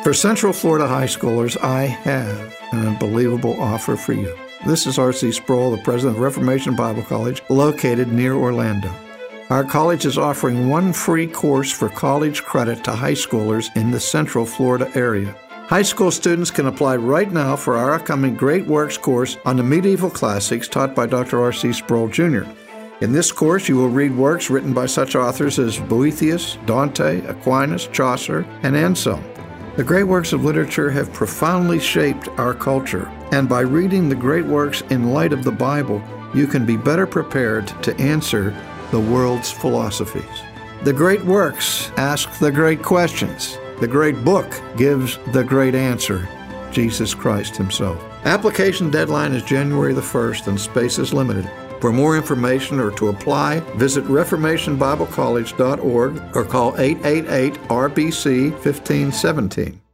For Central Florida high schoolers, I have an unbelievable offer for you. This is R.C. Sproul, the president of Reformation Bible College, located near Orlando. Our college is offering one free course for college credit to high schoolers in the Central Florida area. High school students can apply right now for our upcoming Great Works course on the medieval classics taught by Dr. R.C. Sproul, Jr. In this course, you will read works written by such authors as Boethius, Dante, Aquinas, Chaucer, and Anselm. The great works of literature have profoundly shaped our culture, and by reading the great works in light of the Bible, you can be better prepared to answer the world's philosophies. The great works ask the great questions. The great book gives the great answer, Jesus Christ himself. Application deadline is January the 1st, and space is limited. For more information or to apply, visit reformationbiblecollege.org or call 888-RBC-1517.